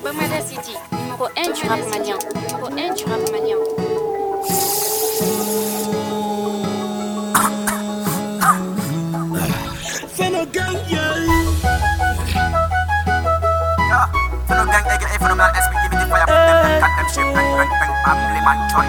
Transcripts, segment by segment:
Bamada City, numéro 1 du rap malien. Numéro 1 du rap malien. Fais nos gangs, yeah. Fais nos gangs, aka phénoménal SP, limité fire, put them, cut them, shit, bang, bang, bang, bam, les joy.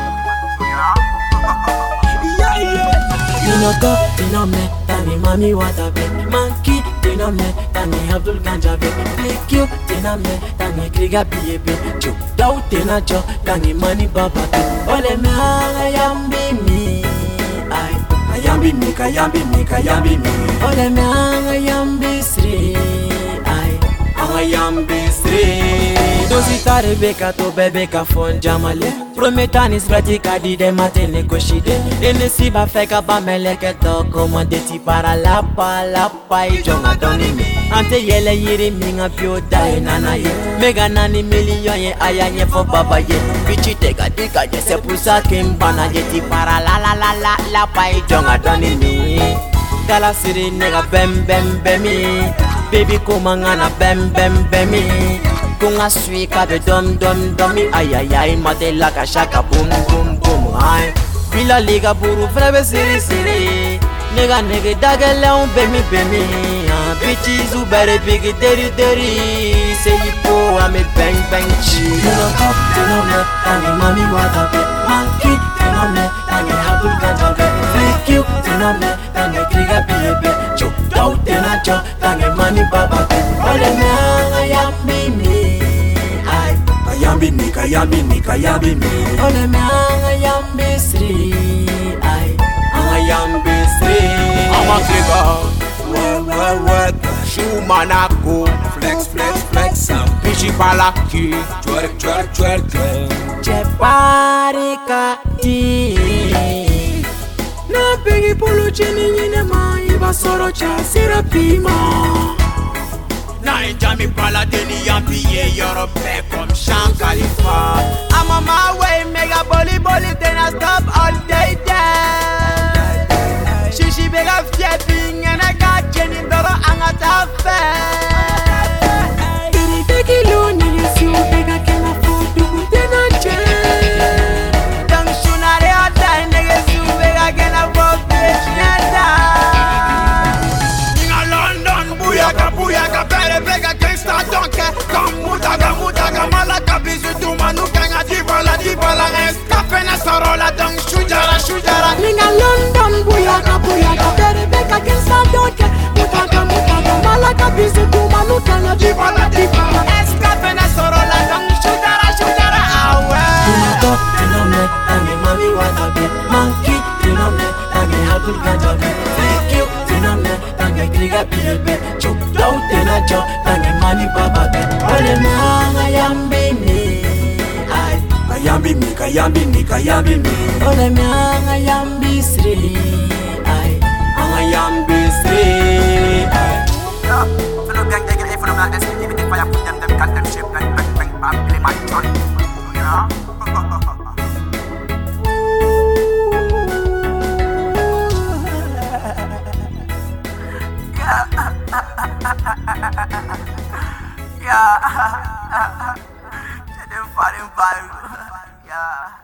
Yeah, yeah. You know go, you know me, tani mami watabe. Monkey, you know me, tani Abdul Ganjabe. Lick you, you know me, tani Kriga Biebe. Joe, doubt, you know Joe, tani money baba. Ole me, I am me. Kayambi me, kayambi me, kayambi me. Ole me, I am Sri. I am Sri. Dosita Rebecca to Bebeka fon Jamale. Prometanis pratica di de matene koshide. Enesi ba feka ba meleke to komandeti para lapa I jonga doni me. Ante yele yiri minga pio dai nana ye. Mega nani million ye ayanye fo baba ye. Bichi tega dika je se pusa kimbana yeti para la I jonga doni me. Dala siri nega bem me. Baby kumangana bem me. Kunga sui kabe dom mi ay madela ka shaka boom ay bila liga buru frebe siri nega dagale on be mi bitches who better big deri say you go ame bang chi you know me tani mami watabe monkey you know me tani Abdul Ganjabe thank you you know me tani Kriga Biebe jo doubt na jo tani money baba ole me I am me Kayambi me. Ole me ayambi Sri. Ayambi Sri. I'm a clicker, work, shoe manako, flex, pichi palaki, twerk. Cheparika ti. Na bigi polo chini nyine ma iba soro cha sirapima. Na injami pala deni yampiye Europe comme Sean Khalifa. I'm on my way, mega bully, then I stop all day there. Shishi bega fiepping and I got Jenny Doro angata fair. Diri begi lo ni si bega kena fodu tena che. Dang shunare ata nege si bega kena fodu nada. Ninga London buyaka pere bega gangsta donke. Mutaga malaka bisu tu manukanga dibala escape na sorola dang shujara. Ninga London buyaka pere bega gangsta donke. Mutaga malaka bisu tu manukanga dibala escape na sorola dang shujara awe. You know me, tani mami watabe. Monkey, you know me, tani Abdul Ganjabe. Thank you, you know me, tani Kriga Biebe. Joe, doubt na jo, tani money baba. Ole me ayambi me. Kayambi me. Ole me ayambi Sri. Ayambi Sri. Fais nos gangs, aka phénoménal SP, limité fire, put them, cut them, shit, bang, bam, les joy. Yeah. J'ai des farines, yeah.